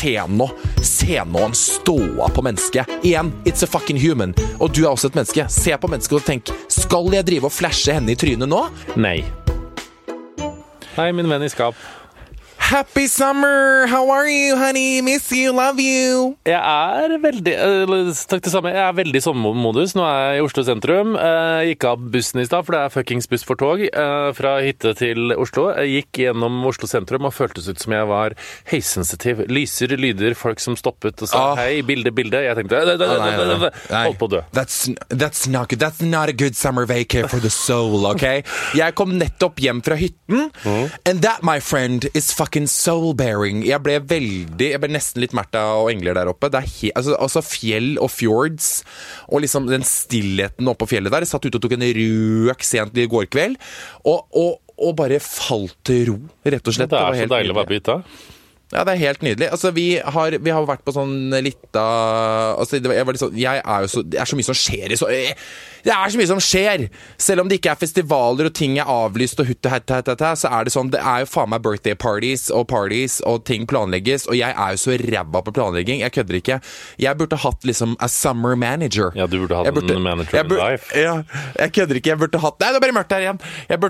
se nå en ståa på mennesket. Igjen, it's a fucking human. Og du også et menneske. Se på mennesket og tenk, skal jeg drive og flashe henne i trynet nå? Nei. Hei, min venn i skap. Happy summer! How are you, honey? Miss you, love you! Jeg veldig takk det samme. Jeg veldig i sommermodus. Nå jeg i Oslo sentrum. Gikk av bussen i stad, for det fuckings buss for tog. Fra hytte til Oslo. Jeg gikk gjennom Oslo sentrum og føltes ut som jeg var høysensitiv. Lyser, lyder, folk som stoppet og sa hei, bilde. Jeg tenkte, holdt på å dø. That's not good. That's not a good summer vacay for the soul, okay? Jeg kom nettopp hjem fra hytten, and that, my friend, is fucking soul-bearing. Jeg ble nesten litt Märtha og engler der oppe. Det altså fjell og fjords, og liksom den stillheten oppe på fjellet der. Jeg satt ute og tok en røk sent i går kveld, og bare falt til ro, rett og slett. Det er så deilig å være på hytta. Ja, det er helt nydelig. Altså, vi har vært på sånn litt altså, det er så mye som skjer det er så mye som skjer! Selv om det ikke er festivaler og ting er avlyst og så er det sånn, det er jo faen meg birthday parties og ting planlegges, og jeg er jo så ræva på planlegging. Jeg kødder ikke. Jeg burde hatt liksom a summer manager. Ja, du burde hatt en manager in life. Ja, jeg kødder ikke. Jeg burde hatt Nei, det er bare mørkt her igjen.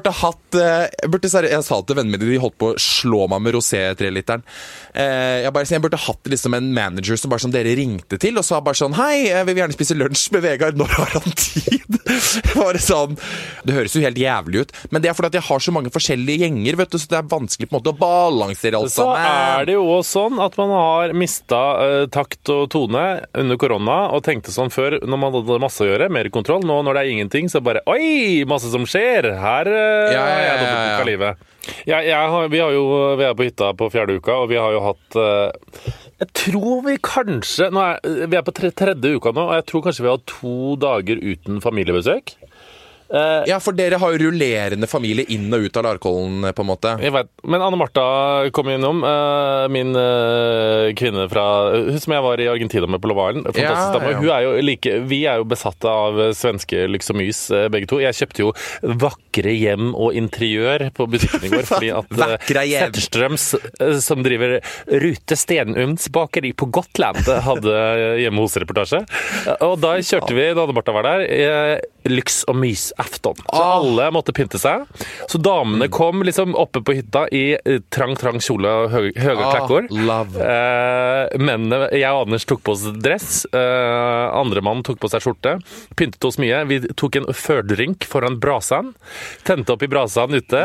Jeg sa til vennene mine, de holdt på å slå meg med rosé 3-literen. Jeg burde hatt liksom en manager som bare sånn dere ringte til og sa bare sånn hei, jeg vil gjerne spise lunsj med Vegard, når har han tid? Bare sånn, det høres jo helt jævlig ut, men det er fordi at jeg har så mange forskjellige gjenger, vet du, så det er vanskelig på en måte å balansere alt sammen. Så er det jo også sånn at man har mistet takt og tone under korona, og tenkte sånn før, når man hadde masse å gjøre, mer kontroll. Nå når det er ingenting, så bare, oi, masse som skjer, her er jeg dobbelt av livet. Vi er på hytta på 4. uka, og vi har jo hatt jeg tror vi kanskje vi er på 3. uka nå, og jeg tror kanskje vi har 2 dager uten familiebesøk. Ja, for dere har jo rullerende familie inn og ut av Larkollen, på en måte. Jeg vet, men Anne-Martha kom innom, min kvinne fra hun som jeg var i Argentina med på Lovalen. Fantastisk dame. Hun er jo vi er jo besatt av svenske Lyxomys, begge to. Jeg kjøpte jo vakre hjem og interiør på butikken i går, fordi at Zetterstrøms, som driver Rute Stenums bakeri på Gotland, hadde hjemme hos reportasje. Og da kjørte vi, da Anne-Martha var der, Lyxomys afton. Så alle måtte pynte seg. Så damene kom liksom oppe på hytta i trang kjole og høye klekkord. Mennene, jeg og Anders tok på oss dress. Andre mann tok på seg skjorte. Pyntet oss mye. Vi tok en førdrink foran brasan. Tente opp i brasan ute.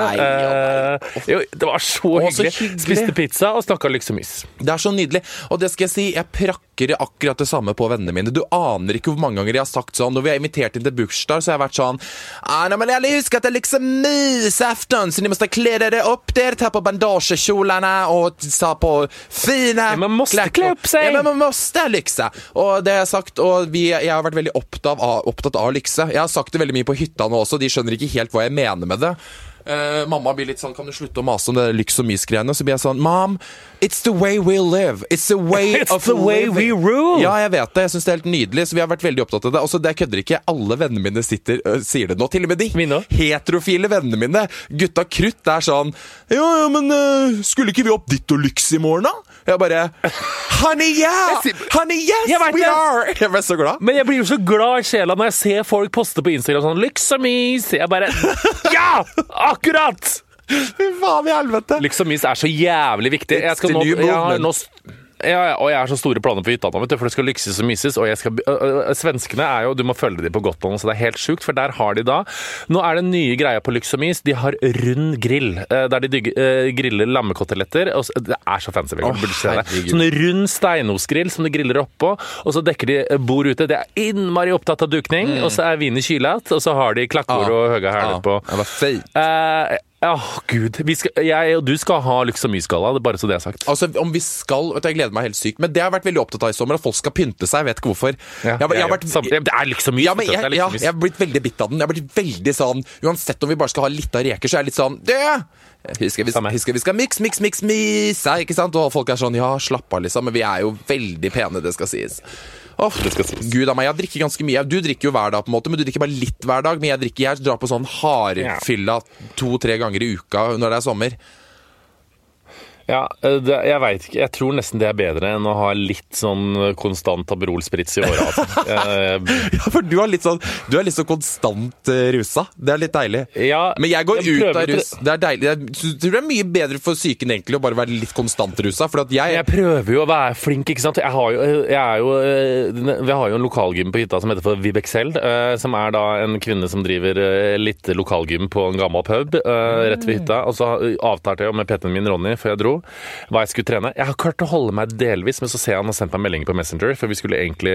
Det var så hyggelig. Spiste pizza og snakket Lyxomys. Det er så nydelig. Og det skal jeg si, jeg prakker akkurat det samme på vennene mine. Du aner ikke hvor mange ganger jeg har sagt sånn. Når vi har invitert inn til bursdag, så har jeg vært sånn men jag huskar att det liksom mysafton så ni måste klä det upp der, ta på bandagekjolarna och ta på fina man måste klä upp sig. Ja, men man måste lyxa. Och det har jag sagt, och jag har varit väldigt upptatt av lyxa. Jag har sagt det väldigt mye på hytta nå også, de skjønner ikke helt hva jeg mener med det. Mamma blir litt sånn, kan du slutte å mase om det Lyxomys-greiene? Så blir jeg sånn, Mom, it's the way we live. It's the way it's the way we rule. Ja, jeg vet det. Jeg synes det er helt nydelig, så vi har vært veldig opptatt av det. Altså, det kødder ikke. Alle vennene mine sier det nå. Til og med de heterofile vennene mine. Gutta krutt, det er sånn, ja, men skulle ikke vi opp ditt og lyks i morgen da? Jeg bare, honey, yes, we are. Jeg ble så glad. Men jeg blir jo så glad i sjela når jeg ser folk poste på Instagram sånn, Lyxomys. Jeg bare, ja, akkurat! Fy faen i helvete. Lyxomys er så jævlig viktig. Og jeg har så store planer på hytta nå, vet du, for det skal lykses og myses, og svenskene er jo, du må følge dem på Gotland, så det er helt sjukt, for der har de da, nå er det nye greia på Lyxomys, de har rund grill, der de griller lammekoteletter, og det er så fancy, sånn rund steinosgrill som de griller oppå, og så dekker de bord ute, det er innmari opptatt av dukning, og så er vin i kylat, og så har de klakkord og høye herler på. Det var feit. Gud, jeg og du skal ha Lyxomys-galla, det er bare så det er sagt. Altså, om vi skal, vet du, jeg gleder meg helt sykt, men det har jeg vært veldig opptatt av i sommer, at folk skal pynte seg, jeg vet ikke hvorfor. Det er Lyxomys. Ja, men jeg har blitt veldig bitt av den, jeg har blitt veldig sånn, uansett om vi bare skal ha litt av reker, så er jeg litt sånn, husker vi skal mix, ikke sant? Og folk er sånn, ja, slapp av liksom, men vi er jo veldig pene, det skal sies. Gud av meg, jeg drikker ganske mye. Du drikker jo hver dag på en måte, men du drikker bare litt hver dag. Men jeg drar på sånn hardfylla 2-3 ganger i uka når det er sommer. Ja, jeg vet ikke. Jeg tror nesten det bedre enn å ha litt sånn konstant Aperol Spritz i året. Altså. Ja, for du er litt sånn konstant rusa. Det er litt deilig. Ja, men jeg går ut av rus. Det er deilig. Jeg tror det er mye bedre for psyken egentlig å bare være litt konstant rusa, for at jeg prøver jo å være flink, ikke sant? Vi har jo en lokalgym på hytta som heter for Vibexel, som er da en kvinne som driver litt lokalgym på en gammel pub rett ved hytta, og så avtalte jeg med PT-en min Ronny før jeg dro hva jeg skulle trene. Jeg har klart å holde meg delvis, men så ser jeg han har sendt meg meldinger på Messenger, for vi skulle egentlig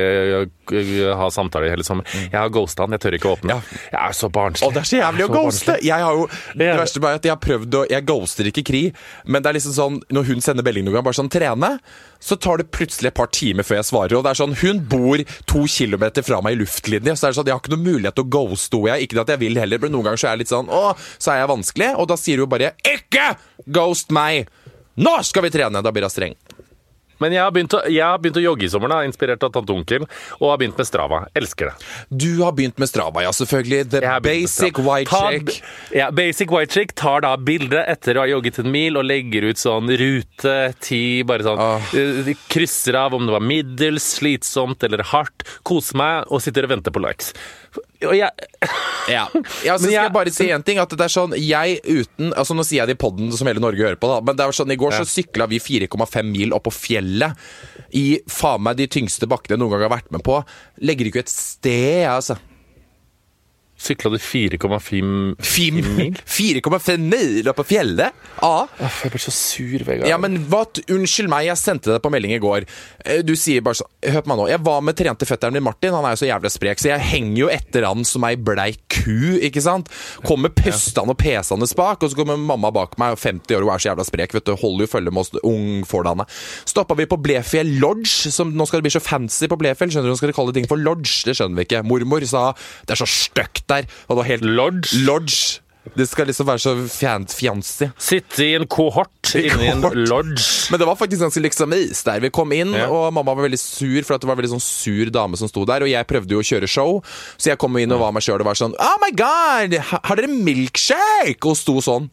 ha samtaler i hele sommer. Jeg har ghostet han, jeg tør ikke å åpne. Ja. Jeg er så barnslig. Det er så jævlig å ghoste. Jeg har jo, det verste bare at jeg har prøvd jeg ghoster ikke Kri, men det er liksom sånn, når hun sender melding noen gang, bare sånn trene, så tar det plutselig et par timer før jeg svarer, og det er sånn, hun bor 2 kilometer fra meg i luftlinje, så er det sånn, jeg har ikke noen mulighet til å ghoste jeg, ikke at jeg vil heller, men noen ganger så er jeg litt sånn, så er jeg vanskelig, og da sier hun bare, ikke ghost meg! Nå skal vi trene, da blir jeg streng. Men jeg har begynt å jogge i sommer, da, inspirert av tante onkel, og har begynt med Strava. Elsker det. Du har begynt med Strava, ja, selvfølgelig. The basic white chick. Ja, basic white chick tar da bildet etter å ha jogget en mil og legger ut sånn rute, tid, bare sånn, krysser av om det var middels, slitsomt eller hardt, koser meg og sitter og venter på likes. Og så skal jeg bare si en ting, at det er sånn, nå sier jeg det i podden som hele Norge hører på da, men det er sånn, i går så syklet vi 4,5 mil opp på fjellet i faen meg de tyngste bakkene jeg noen gang har vært med på. Legger ikke et sted, altså. Syklet du 4,5 mil? 4,5 mil opp på fjellet? Ja. Jeg ble så sur, Vegard. Ja, men unnskyld meg, jeg sendte det på melding i går. Du sier bare sånn, hør på meg nå, jeg var med trente fetteren min Martin, han er jo så jævlig sprek, så jeg henger jo etter han som ei bleik ku, ikke sant? Kommer pøstene og pesene bak, og så kommer mamma bak meg, 50 år, og er så jævla sprek, vet du, holder jo følge med oss ungfordane. Stoppet vi på Blefjell Lodge, som nå skal det bli så fancy på Blefjell, skjønner du, nå skal de kalle ting for Lodge, det skjønner vi ikke. Mormor sa, det er så støkt der, og det var helt Lodge. Det skal liksom være så fancy. Sitte i en kohort inni en lodge. Men det var faktisk ganske liksom is der. Vi kom inn, og mamma var veldig sur, for at det var en veldig sånn sur dame som sto der, og jeg prøvde jo å kjøre show, så jeg kom inn og var meg selv og var sånn, oh my god, har dere milkshake? Og sto sånn.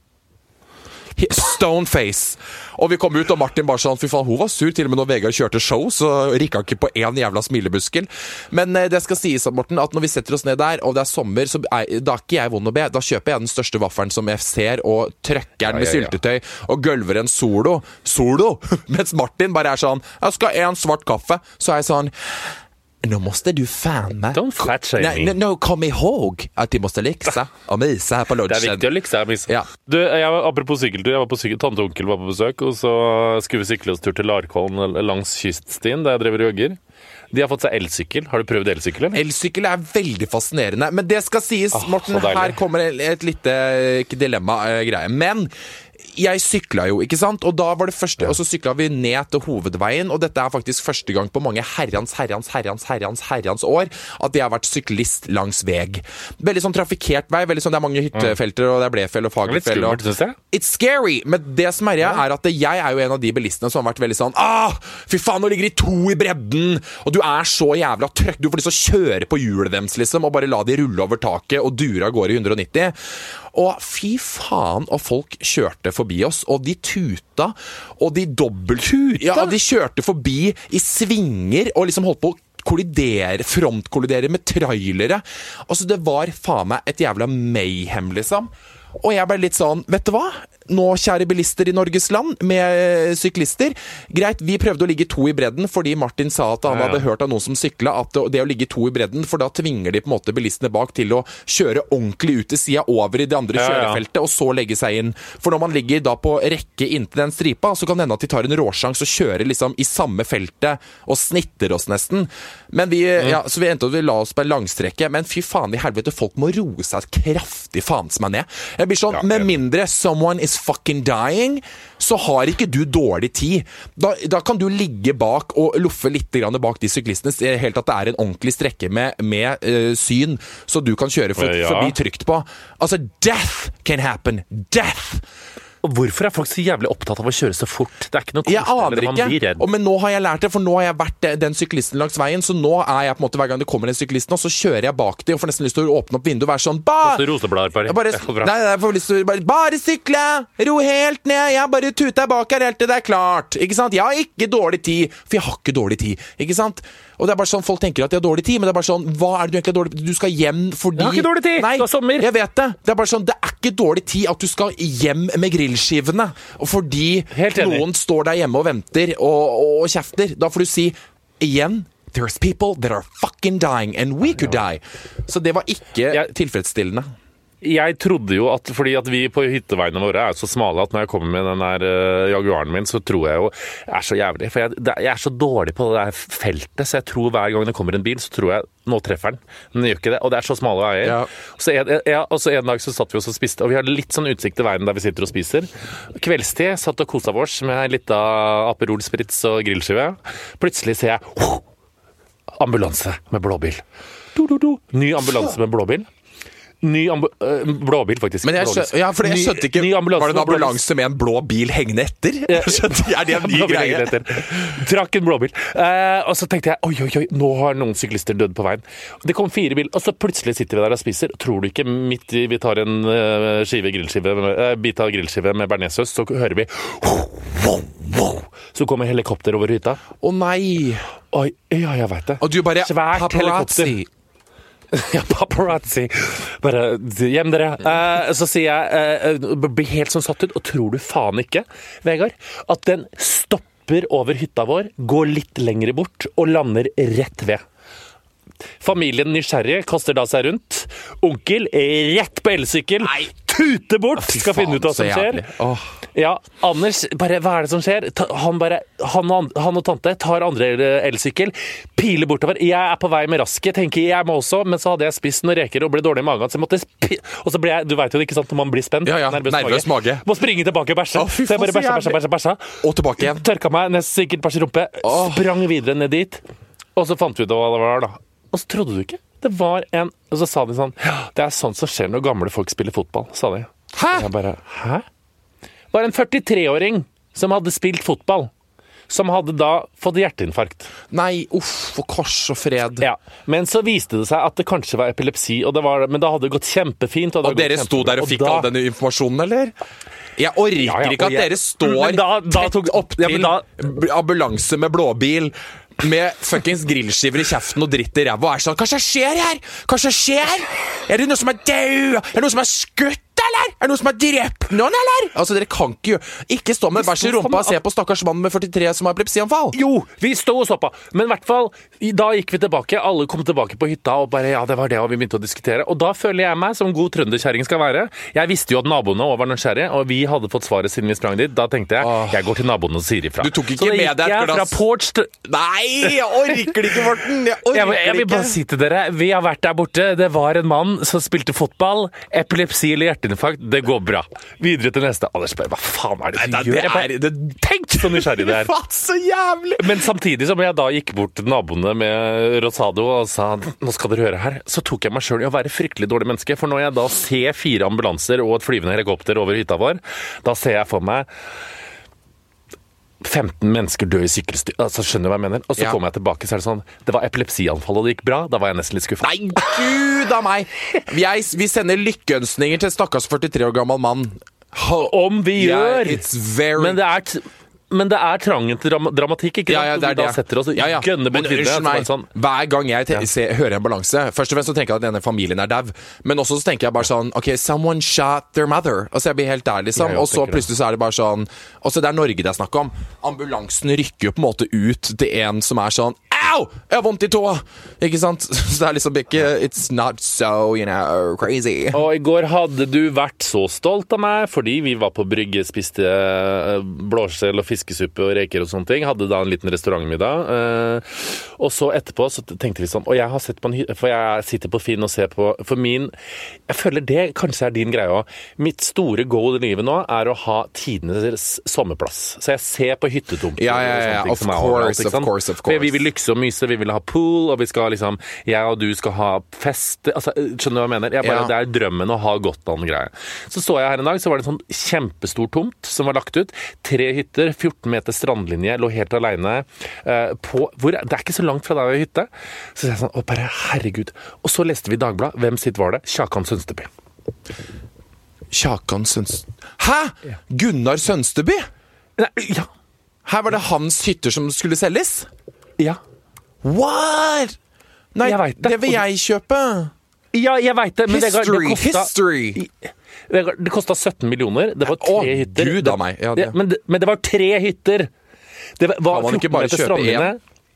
Stoneface. Og vi kom ut, og Martin bare sånn, fy faen, hun var sur til og med når Vegard kjørte show, så rikket han ikke på en jævla smilebuskel. Men det skal sies, Morten, at når vi setter oss ned der, og det er sommer, så da er ikke jeg vond å be. Da kjøper jeg den største vaffelen som jeg ser, og trøkker den med syltetøy, og gølver en solo, mens Martin bare er sånn, jeg skal ha en svart kaffe. Så er jeg sånn, nå måste du fan meg. Don't fat shame me. No, kom ihåg at de måste liksa og mysa her på lodgen. Det er viktig å liksa og mysa. Ja. Du, apropos sykkeltur, jeg var på tante og onkel var på besøk, og så skulle vi sykle oss tur til Larkollen langs kyststien, der jeg drev og jogger. De har fått seg elsykkel. Har du prøvd elsykkel? Elsykkel er veldig fascinerende, men det skal sies, Morten, her kommer et lite dilemma-greie. Men jeg sykla jo, ikke sant? Og da var det første, og så sykla vi ned til hovedveien, og dette er faktisk første gang på mange herrens år at jeg har vært syklist langs veg. Veldig sånn trafikert vei, veldig sånn, det er mange hyttefelter, og det er Blefjell og Fagerfjell. Litt skummelt, synes jeg. It's scary, men det som er at jeg er jo en av de bilistene som har vært veldig sånn, fy faen, nå ligger de 2 i bredden, og du er så jævla trøkk, du får liksom kjøre på hjulet deres liksom, og bare la de rulle over taket, og dure av gårde i 190. Og fy faen, og folk kjørte forbi oss, og de tuta, og de dobbelttuta, de kjørte forbi i svinger, og liksom holdt på å frontkollidere med trailere. Altså, det var faen meg et jævla mayhem, liksom. Og jeg ble litt sånn, vet du hva? Nå, kjære bilister i Norges land, med syklister, greit, vi prøvde å ligge 2 i bredden, fordi Martin sa at han hadde hørt av noen som sykla, at det å ligge 2 i bredden, for da tvinger de på en måte bilistene bak til å kjøre ordentlig ut til siden over i det andre kjørefeltet, og så legge seg inn. For når man ligger da på rekke inntil den stripa, så kan det hende at de tar en råsjans og kjører liksom i samme feltet, og snitter oss nesten. Men så vi endte å la oss på en langstrekke, men fy faen i helvete, folk må roe seg kraftig faen som er ned. Jeg blir sånn, med mindre someone is fucking dying, så har ikke du dårlig tid. Da kan du ligge bak og luffe litt grann bak de syklistene, helt at det er en ordentlig strekke med syn, så du kan kjøre forbi trygt på. Altså, death can happen. Death! Og hvorfor folk så jævlig opptatt av å kjøre så fort? Det ikke noe koselig. Jeg aner Man blir ikke, redd. men nå har jeg lært det, for nå har jeg vært den syklisten langs veien, så nå jeg på en måte, hver gang det kommer en syklist nå, så kjører jeg bak dem, og får nesten lyst til å åpne opp vinduet og være sånn, Roseblader, bare. jeg får lyst til å bare sykle, ro helt ned, jeg bare tuter bak her helt til det klart, ikke sant? Jeg har ikke dårlig tid, for jeg har ikke dårlig tid, ikke sant? Og det bare sånn, folk tenker at de har dårlig tid, men det bare sånn, hva du egentlig har dårlig tid? Du skal hjem fordi... Jeg har ikke dårlig tid, Nei, det sommer. Jeg vet det. Det bare sånn, det ikke dårlig tid at du skal hjem med grillskivene, og fordi noen står der hjemme og venter og kjefter, da får du si, igjen, there's people that are fucking dying, and we could die. Så det var ikke tilfredsstillende. Jeg trodde jo at, fordi at vi på hytteveiene våre så smale at når jeg kommer med den der Jaguaren min, så tror jeg jo, så jævlig, for jeg så dårlig på det der feltet, så jeg tror hver gang det kommer en bil, så tror jeg, nå treffer den, men det gjør ikke det, og det så smale veier. Ja. Og så en dag så satt vi og spiste, og vi hadde litt sånn utsikt til veien der vi sitter og spiser. Kveldstid satt og koset vårs med litt av Aperol Spritz og grillskive. Plutselig ser jeg, ambulanse med blåbil. Ny ambulanse med blåbil. Blåbil, faktisk. Men jeg skjønte ikke, var det en ambulanse med en blå bil hengende etter? Er det en ny greie? Trakk en blåbil. Og så tenkte jeg, oi, nå har noen syklister dødd på veien. Det kom 4 bil, og så plutselig sitter vi der og spiser. Tror du ikke vi tar en bit av grillskive med bearnéssaus, så hører vi så kommer helikopter over hytta. Å nei! Oi, ja, jeg vet det. Og du bare, svært paparazzi. Ja, paparazzi. Bare hjem dere. Så sier jeg, blir helt sånn satt ut, og tror du faen ikke, Vegard, at den stopper over hytta vår, går litt lengre bort, og lander rett ved. Familien nysgjerrig kaster da seg rundt. Onkel rett på elsykkel. Tuter bort, skal finne ut hva som skjer. Ja, Anders, bare, hva det som skjer? Han og tante tar andre elsykkel, piler bortover. Jeg på vei med raske, tenker jeg må også, men så hadde jeg spist noen reker og ble dårlig i magen, så jeg måtte og så ble jeg, du vet jo ikke sant, når man blir spent, nervøs mage. Må springe tilbake og bæsje. Så jeg bare bæsja. Og tilbake igjen. Tørka meg, nesten sikkert bæsj i rumpe, sprang videre ned dit, og så fant vi ut hva det var da. Og så trodde du ikke? Det var og så sa de sånn, det sånt som skjer når gamle folk spiller fotball, sa de. Hæ? Og jeg bare, hæ? Det var en 43-åring som hadde spilt fotball, som hadde da fått hjerteinfarkt. Nei, for kors og fred. Ja, men så viste det seg at det kanskje var epilepsi, men da hadde det gått kjempefint. Og dere sto der og fikk all denne informasjonen, eller? Jeg orker ikke at dere står tett opp til ambulanse med blåbil, med fuckings grillskiver i kjeften og dritt i ræva, og sånn, hva som skjer her? Hva som skjer? Er det noen som død? Er det noen som skutt, eller? Er det noen som drept noen, eller? Altså, dere kan ikke stå med bæsj i rumpa og se på stakkars mann med 43 som har epilepsianfall. Jo, vi stod og så på, men i hvert fall, da gikk vi tilbake, alle kom tilbake på hytta, og bare, ja, det var det, og vi begynte å diskutere, og da føler jeg meg som god trønderkjæring skal være. Jeg visste jo at naboene også var nysgjerrige, og vi hadde fått svaret siden vi sprang dit. Da tenkte jeg går til naboene og sier ifra. Du tok ikke med deg et glass? Nei, jeg orker det ikke, Morten. Jeg vil bare si til dere, vi har vært der borte. Det var en mann som spilte fotball, epilepsi eller hjerteinfarkt. Det går bra. Videre til neste. Anders bare, hva faen er det du gjør? Tenk så nysgjerrig det er. Så jævlig. Men samtidig som jeg da gikk bort til naboene med Rosado og sa, nå skal dere høre her, så tok jeg meg selv i å være fryktelig dårlig menneske. For når jeg da ser 4 ambulanser og et flyvende helikopter over hytta vår, da ser jeg for meg 15 mennesker døde i sykkelstyr. Altså, skjønner du hva jeg mener? Og så kommer jeg tilbake, så er det sånn, det var epilepsianfall, og det gikk bra. Da var jeg nesten litt skuffet. Nei, Gud av meg! Vi sender lykkeønskninger til stakkars 43 år gammel mann. Om vi gjør! Men det er trangen til dramatikk, ikke sant? Det er det. Da setter oss gønner bort videre. Sånn. Hver gang jeg hører en balanse, først og fremst så tenker jeg at denne familien er dau, men også så tenker jeg bare sånn, ok, someone shot their mother. Altså jeg blir helt der, liksom. Og så plutselig så er det bare sånn, og så det er Norge det er snakk om. Ambulansen rykker jo på en måte ut til en som er sånn, au! Jeg har vondt i tåa! Ikke sant? Så det er liksom ikke, it's not so, crazy. Og i går hadde du vært så stolt av meg, fordi vi var på brygge, spiste blåskjell og fiskesuppe og reker og sånne ting. Hadde da en liten restaurantmiddag. Og så etterpå så tenkte vi sånn, og jeg har sett på for jeg sitter på Finn og ser på, jeg føler det kanskje er din greie også. Mitt store goal i livet nå er å ha tidenes sommerplass. Så jeg ser på hyttetomter. Ja, of course. For vi vil liksom myse, vi ville ha pool, og vi skal liksom, jeg og du skal ha fest. Altså, skjønner du hva jeg mener? Det er drømmen å ha Gotland-greie. Så jeg her en dag, så var det en sånn kjempestor tomt som var lagt ut. 3 hytter, 14 meter strandlinje, lå helt alene det er ikke så langt fra der vi har hytte. Så jeg sånn, bare herregud. Og så leste vi i Dagbladet, hvem sitt var det? Kjakan Sønsteby. Kjakan Sønsteby? Hæ? Ja. Gunnar Sønsteby? Nei, ja. Her var det hans hytter som skulle selges? Ja. What? Nei, det vil jeg kjøpe. Ja, jeg vet det, men History. Det kostet 17 millioner. Det var 3 hytter. Gud av meg. Ja, men det var 3 hytter. Det var 14 meter strandlinje.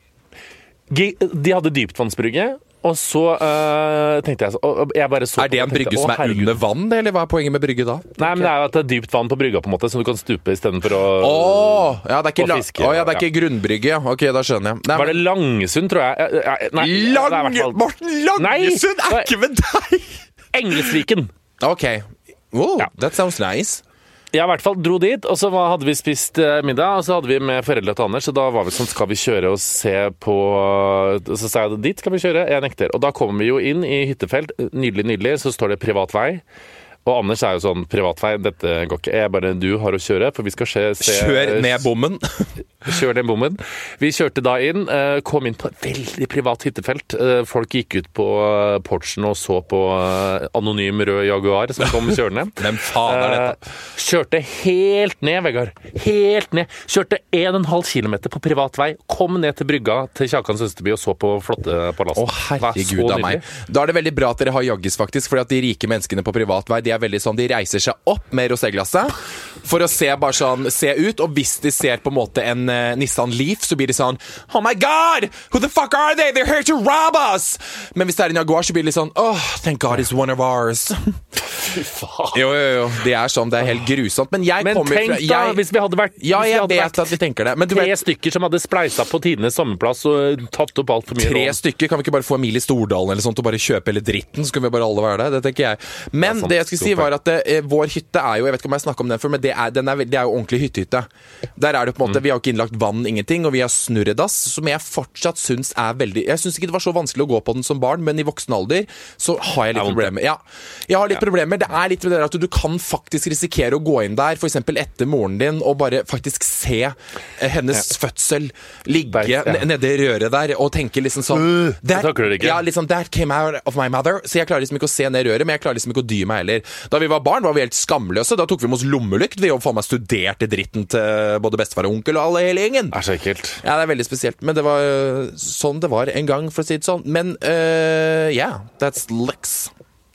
De hadde dyptvannsbrygge. Og så tenkte jeg bare så. Det en brygge som under vann, eller hva er poenget med brygge da? Nei, men det er jo at det er dypt vann på brygga, på en måte, så du kan stupe i stedet for å ja, det er ikke, det er ikke grunnbrygge. Ok, da skjønner jeg. Nei, var det Langesund, tror jeg? Morten Langesund er ikke med deg! Englesviken. Ok. That sounds nice. Jeg i hvert fall dro dit, og så hadde vi spist middag, og så hadde vi med foreldre til Anders, så da var vi sånn, skal vi kjøre og se på, så sa jeg, dit skal vi kjøre, jeg nekter. Og da kommer vi jo inn i hyttefelt, nydelig, så står det privat vei, og Anders er jo sånn, privat vei, dette går ikke, bare du har å kjøre, for vi skal se... Kjør ned bommen. Kjør den bommen. Vi kjørte da inn, kom inn på et veldig privat hyttefelt. Folk gikk ut på porchen og så på anonym rød Jaguar som kom kjørende. Hvem faen er dette? Kjørte helt ned, Vegard. Helt ned. Kjørte 1,5 kilometer på privat vei. Kom ned til brygga til Kjakan Sønsteby og så på flotte palassen. Herregud av meg. Da er det veldig bra at dere har jaggis, faktisk, fordi at de rike menneskene på privat vei, de er veldig sånn, de reiser seg opp med roséglasset for å se bare sånn, se ut, og hvis de ser på en måte en Nissan Leaf, så blir det sånn, oh my god, who the fuck are they? They're here to rob us! Men hvis det er en Jaguar, så blir det litt sånn, oh, thank god it's one of ours. Jo, det er sånn, det er helt grusomt. Men tenk da, hvis vi hadde vært jeg vet at vi tenker det, men 3 stykker som hadde spleisa på tidenes sommerplass og tatt opp alt for mye. 3 stykker, kan vi ikke bare få Emilie Stordalen eller sånt og bare kjøpe hele dritten, så kan vi bare alle være det, det tenker jeg. Men det jeg skulle si var at vår hytte er jo, jeg vet ikke om jeg snakket om den før, men det er jo ordentlig hyttehytte. Der er det på en måte, vi har ikke innlagt vann, ingenting, og vi har snurredass, som jeg fortsatt synes er veldig, jeg synes ikke det var så vanskelig å gå på den som barn, men i voksen alder, så har jeg litt problemer. Ja, jeg har litt problemer. Det er litt med det at du kan faktisk risikere å gå inn der, for eksempel etter moren din, og bare faktisk se hennes fødsel ligge nede i røret der, og tenke liksom sånn, liksom, that came out of my mother, så jeg klarer liksom ikke å se ned røret, men jeg klarer liksom ikke å dy meg heller. Da vi var barn, var vi helt skamløse, da tok vi med oss lommelykt, vi faen meg studerte dritten til både bestefar og onkel og alle hele gjengen. Det er så ekkelt. Ja, det er veldig spesielt, men det var sånn det var en gang, for å si det sånn. Men, that's Lex.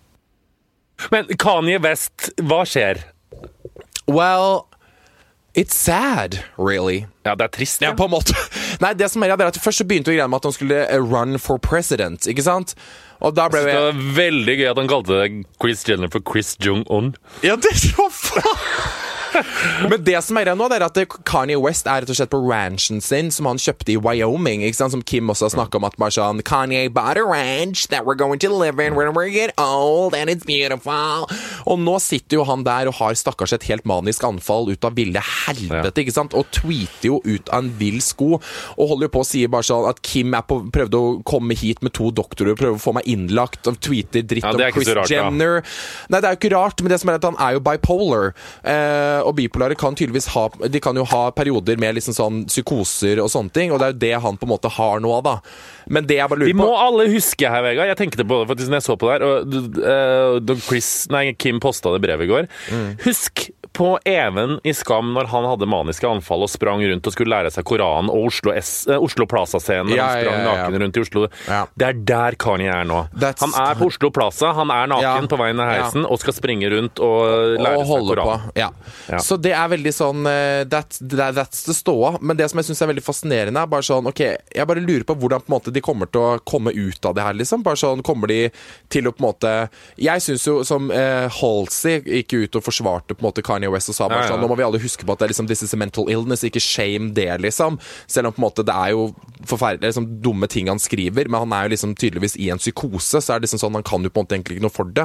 Men Kanye West, hva skjer? Well, it's sad, really. Ja, det er trist. Ja, på en måte. Nei, det som er at først så begynte vi å greie med at han skulle run for president, ikke sant? Og da ble det var veldig gøy at han kalte Kris Jenner for Kris Jong-un. Ja, det er så faen! Men det som er nå, det er at Kanye West er rett og slett på ranchen sin, som han kjøpte i Wyoming, ikke sant? Som Kim også har snakket om, at bare sånn, Kanye bought a ranch that we're going to live in when we get old, and it's beautiful. Og nå sitter jo han der og har stakkars et helt manisk anfall ut av ville helvete, ikke sant? Og tweeter jo ut av en vill sko, og holder jo på å si bare sånn at Kim prøvde å komme hit med 2 doktorer og prøve å få meg innlagt, og tweeter dritt om Kris Jenner. Nei, det er jo ikke rart, men det som er at han er jo bipolar, og bipolare kan tydeligvis de kan jo ha perioder med liksom sånn psykoser og sånne ting, og det er jo det han på en måte har nå da. Men det jeg bare lurer på... Vi må alle huske her, Vegard. Jeg tenkte på det faktisk når jeg så på det her, og Kim postet det brevet i går. Husk på Even i Skam når han hadde maniske anfall og sprang rundt og skulle lære seg Koranen, og Oslo Plaza-scenen når han sprang naken rundt i Oslo. Det er der Kanye er nå. Han er på Oslo Plaza, han er naken på veien av heisen og skal springe rundt og lære seg Koranen. Så det er veldig sånn that's the ståa, men det som jeg synes er veldig fascinerende er bare sånn, ok, jeg bare lurer på hvordan på en måte de kommer til å komme ut av det her liksom, bare sånn, kommer de til å på en måte, jeg synes jo som Halsey gikk ut og forsvarte på en måte Kanye West og sa bare sånn, nå må vi alle huske på at det er liksom, this is a mental illness, ikke shame det liksom, selv om på en måte det er jo forferdelig, liksom dumme ting han skriver, men han er jo liksom tydeligvis i en psykose, så er det liksom sånn, han kan jo på en måte egentlig ikke noe for det.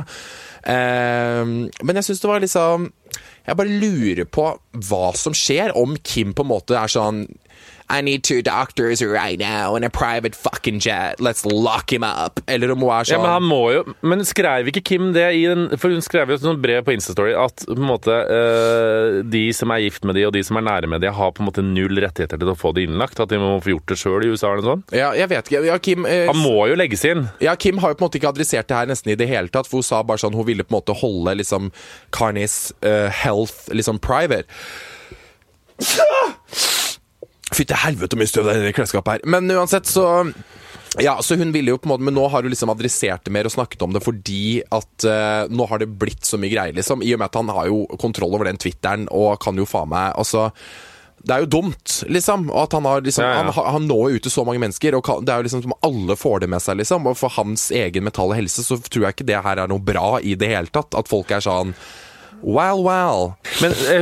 Men jeg synes det var liksom, jeg bare lurer på hva som skjer om Kim på en måte er sånn, I need 2 doctors right now in a private fucking jet. Let's lock him up. Eller om hun sånn... Ja, men han må jo... Men skrev ikke Kim det i den... For hun skrev jo sånn brev på Instastory at på en måte de som gift med de og de som nære med de har på en måte null rettigheter til å få det innlagt. At de må få gjort det selv i USA eller noe sånt. Ja, jeg vet ikke. Ja, Kim... han må jo legges inn. Ja, Kim har jo på en måte ikke adressert det her nesten i det hele tatt. For hun sa bare sånn, hun ville på en måte holde liksom Kanyes health liksom private. Fy til helvete mye støv det klesskapet her. Men uansett så... Ja, så hun ville jo på en måte... Men nå har hun liksom adressert det mer og snakket om det fordi at nå har det blitt så mye greier liksom. I og med at han har jo kontroll over den Twitteren og kan jo faen meg... Altså, det er jo dumt, liksom. Og at han har liksom... Ja. Han når ut til så mange mennesker, og det er jo liksom som alle får det med seg, liksom. Og for hans egen mentale helse så tror jeg ikke det her er noe bra i det hele tatt. At folk er sånn... Wow. Men jeg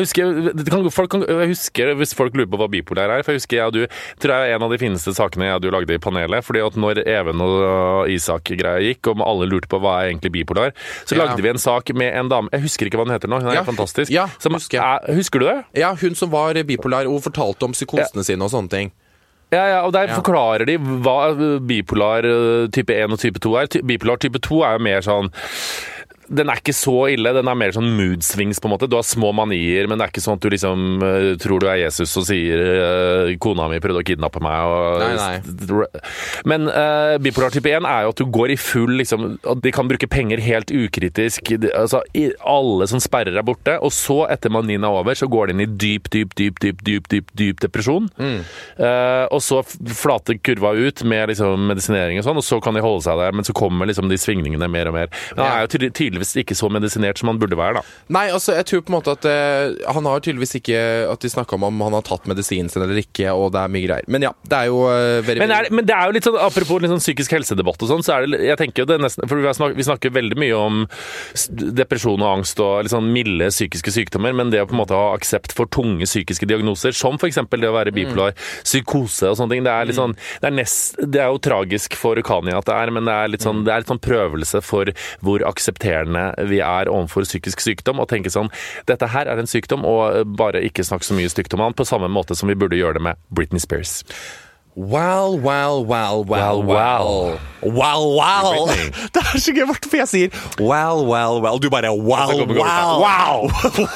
husker hvis folk lurer på hva bipolar er, for jeg husker jeg og du tror jeg er en av de fineste sakene jeg og du lagde i panelet, fordi at når Even og Isak-greia gikk, og alle lurte på hva er egentlig bipolar, så lagde vi en sak med en dame, jeg husker ikke hva den heter nå, hun er helt fantastisk. Ja, husker du det? Ja, hun som var bipolar, og fortalte om psykosene sine og sånne ting. Ja, og der forklarer de hva bipolar type 1 og type 2 er. Bipolar type 2 er jo mer sånn den er ikke så ille, den er mer sånn mood swings på en måte. Du har små manier, men det er ikke sånn at du liksom tror du er Jesus og sier kona mi prøvde å kidnappe meg. Nei. Men bipolar type 1 er jo at du går i full liksom, og de kan bruke penger helt ukritisk. Altså, alle som sperrer er borte, og så etter manien er over, så går de inn i dyp depresjon. Og så flater kurva ut med liksom medisinering og sånn, og så kan de holde seg der, men så kommer liksom de svingningene mer og mer. Men han er jo tydeligvis ikke så medisinert som han burde være, da. Nei, altså, jeg tror på en måte at han har tydeligvis ikke at de snakker om han har tatt medisinen sin eller ikke, og det er mye greier. Men ja, det er jo men det er jo litt sånn, apropos litt sånn psykisk helsedebatt og sånn, så er det, jeg tenker jo det nesten, for vi snakker veldig mye om depresjon og angst og litt sånn milde psykiske sykdommer, men det å på en måte ha aksept for tunge psykiske diagnoser, som for eksempel det å være bipolar, psykose og sånne ting, det er litt sånn, det er jo tragisk for Kanye at det er, men det er litt sånn prøvelse for hvor aksepterende vi er overfor psykisk sykdom, og tenke sånn, dette her er en sykdom, og bare ikke snakke så mye stygt om han, på samme måte som vi burde gjøre det med Britney Spears. Wow. Det er så gøy, for jeg sier wow. Du bare wow.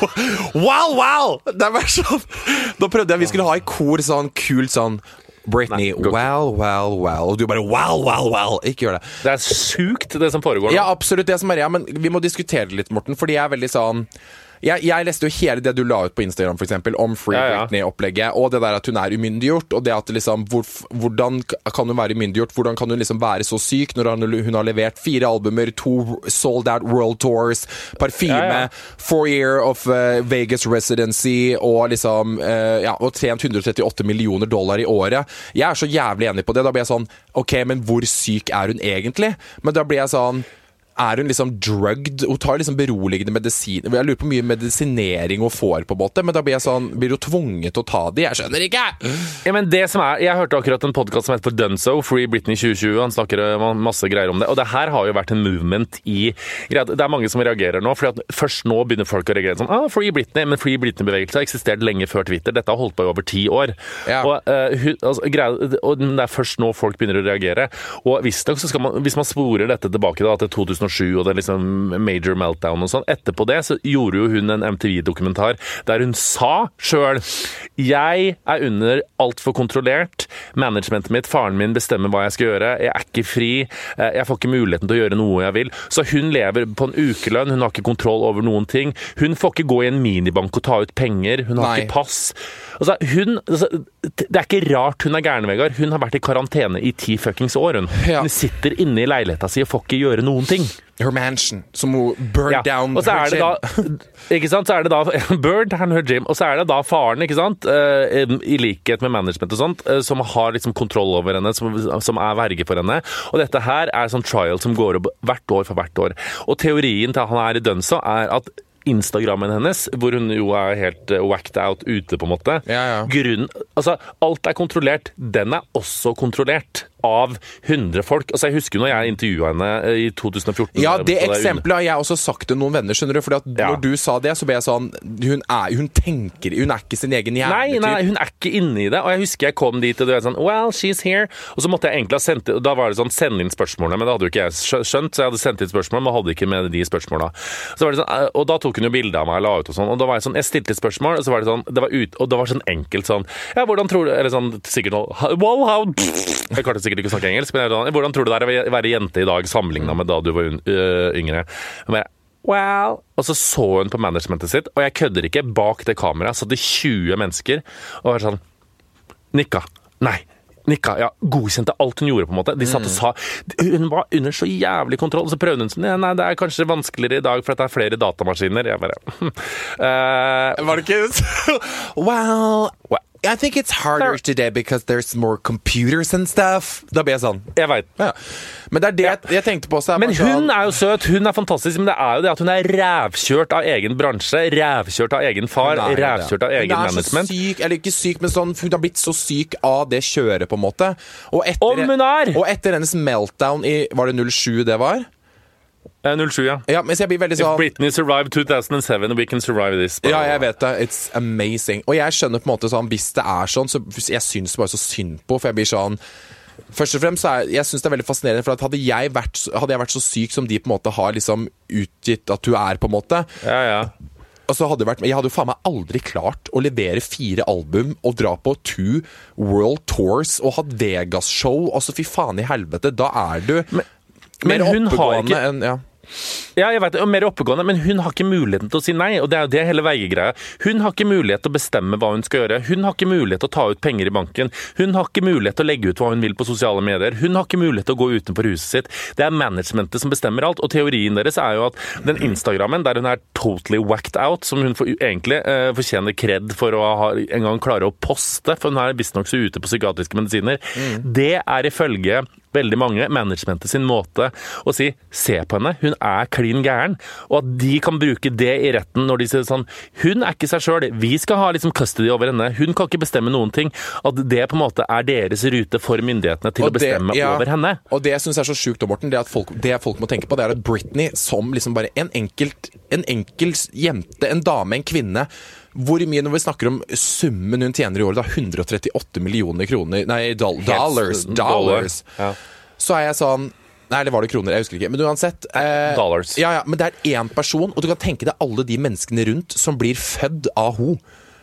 Det er bare sånn. Da prøvde jeg, vi skulle ha i kor sånn kult sånn Britney, wow. Og du bare wow. Ikke gjør det. Det er sykt det som foregår nå. Ja, absolutt det som er, ja, men vi må diskutere litt, Morten, fordi jeg er veldig sånn... Jeg leste jo hele det du la ut på Instagram for eksempel, om Free Britney-opplegget, og det der at hun er umyndiggjort, og det at liksom, hvordan kan hun være umyndiggjort, hvordan kan hun liksom være så syk når hun har levert 4 albumer, 2 sold out world tours, parfyme, 4 year of Vegas residency, og liksom, og tjent $138 millioner i året. Jeg er så jævlig enig på det. Da blir jeg sånn, ok, men hvor syk er hun egentlig? Men da blir jeg sånn, er hun liksom drugged? Hun tar liksom beroligende medisin. Jeg lurer på mye medisinering hun får på en måte, men da blir jeg sånn, blir hun tvunget til å ta det? Jeg skjønner ikke! Ja, men det som er, jeg hørte akkurat en podcast som heter Dunzo, Free Britney 2020, han snakker masse greier om det, og det her har jo vært en movement i, det er mange som reagerer nå, fordi at først nå begynner folk å reagere sånn, Free Britney, men Free Britney-bevegelsen har eksistert lenge før Twitter, dette har holdt på i over 10 år. Ja. Og det er først nå folk begynner å reagere, og visstnok så skal man, hvis man sporer dette tilbake da, til 2007, og det er liksom major meltdown og sånn. Etterpå det så gjorde jo hun en MTV-dokumentar der hun sa selv, jeg er under alt for kontrollert, managementet mitt, faren min bestemmer hva jeg skal gjøre, jeg er ikke fri, jeg får ikke muligheten til å gjøre noe jeg vil. Så hun lever på en ukelønn, hun har ikke kontroll over noen ting. Hun får ikke gå i en minibank og ta ut penger, hun har ikke pass. Altså, det er ikke rart hun er gæren, Vegard. Hun har vært i karantene i 10 fuckings år. Hun sitter inne i leiligheta si og får ikke gjøre noen ting. Her mansion, som hun burned down og så er det da, ikke sant, så er det da burned down her gym, og så er det da faren, ikke sant, i likhet med management og sånt, som har liksom kontroll over henne, som er verge for henne, og dette her er sånn trial som går opp hvert år for hvert år, og teorien til han er i Dunzo er at Instagrammen hennes, hvor hun jo er helt whacked out ute på en måte. Ja. Altså, alt er kontrollert. Den er også kontrollert. av 100 folk. Altså, jeg husker når jeg intervjuet henne i 2014. Ja, det eksempelet har jeg også sagt til noen venner, skjønner du, fordi at når du sa det, så ble jeg sånn, hun er ikke sin egen hjerne. Nei, hun er ikke inne i det, og jeg husker jeg kom dit, og du vet sånn, well, she's here, og så måtte jeg egentlig ha sendt, og da var det sånn, send inn spørsmålene, men det hadde jo ikke jeg skjønt, så jeg hadde sendt inn spørsmål, men hadde ikke med de spørsmålene. Så var det sånn, og da tok hun jo bilder av meg, la ut og sånn, og da var jeg sånn, jeg stilte spørsmål, og så var det sånn, og det var sånn enkelt sånn, ja, hvordan tror du, eller sånn, sikkert noe, well, how, jeg klarte sikkert ikke å snakke engelsk, men jeg var sånn, hvordan tror du det er å være jente i dag sammenlignet med da du var yngre? Men well, og så hun på managementet sitt, og jeg kødder ikke, bak det kameraet satt det 20 mennesker, og var sånn, nikka, ja, godkjente alt hun gjorde på en måte. De satt og sa, hun var under så jævlig kontroll, og så prøvde hun sånn, nei, det er kanskje vanskeligere i dag, for at det er flere datamaskiner. Jeg bare, var det ikke? Well, I think it's harder today because there's more computers and stuff. Da blir jeg sånn. Jeg vet. Ja. Men det er det jeg tenkte på. Men hun er jo søt, hun er fantastisk, men det er jo det at hun er rævkjørt av egen bransje, rævkjørt av egen far, rævkjørt av egen management. Hun er så syk, eller ikke syk, men sånn, hun har blitt så syk av det kjøret på en måte. Og etter hennes meltdown i, var det 07 det var? 07, ja. Ja, men jeg blir veldig sånn... If Britney survived 2007, we can survive this. Ja, jeg vet det. It's amazing. Og jeg skjønner på en måte sånn, hvis det er sånn, så jeg synes bare så synd på, for jeg blir sånn... Først og fremst, jeg synes det er veldig fascinerende, for at hadde jeg vært så syk som de på en måte har liksom utgitt at du er på en måte... Ja. Og så hadde jeg hadde jo faen meg aldri klart å levere 4 album og dra på 2 world tours og ha Vegas-show, og så fy faen i helvete, da er du... Men hun har ikke... enn, ja. Ja, jeg vet det, og mer oppegående, men hun har ikke muligheten til å si nei, og det er jo det hele veigreia. Hun har ikke mulighet til å bestemme hva hun skal gjøre. Hun har ikke mulighet til å ta ut penger i banken. Hun har ikke mulighet til å legge ut hva hun vil på sosiale medier. Hun har ikke mulighet til å gå utenfor huset sitt. Det er managementet som bestemmer alt, og teorien deres er jo at den Instagrammen, der hun er totally whacked out, som hun egentlig fortjener kred for å en gang klare å poste, for hun er visstnok så ute på psykiatriske medisiner, det er ifølge veldig mange managementet sin måte å si, se på henne, hun er klin gæren, og at de kan bruke det i retten når de sier sånn, hun er ikke seg selv, vi skal ha liksom custody over henne, hun kan ikke bestemme noen ting, at det på en måte er deres rute for myndighetene til å bestemme over henne. Og det jeg synes er så sjukt om Morten, det folk må tenke på, det er at Britney som liksom bare en enkel jente, en dame, en kvinne, hvor mye når vi snakker om summen hun tjener i året, da 138 millioner kroner, nei, dollars. Ja. Så er jeg sånn, nei, eller var det kroner, jeg husker ikke, men uansett dollars. Ja, men det er en person, og du kan tenke deg alle de menneskene rundt som blir født av ho.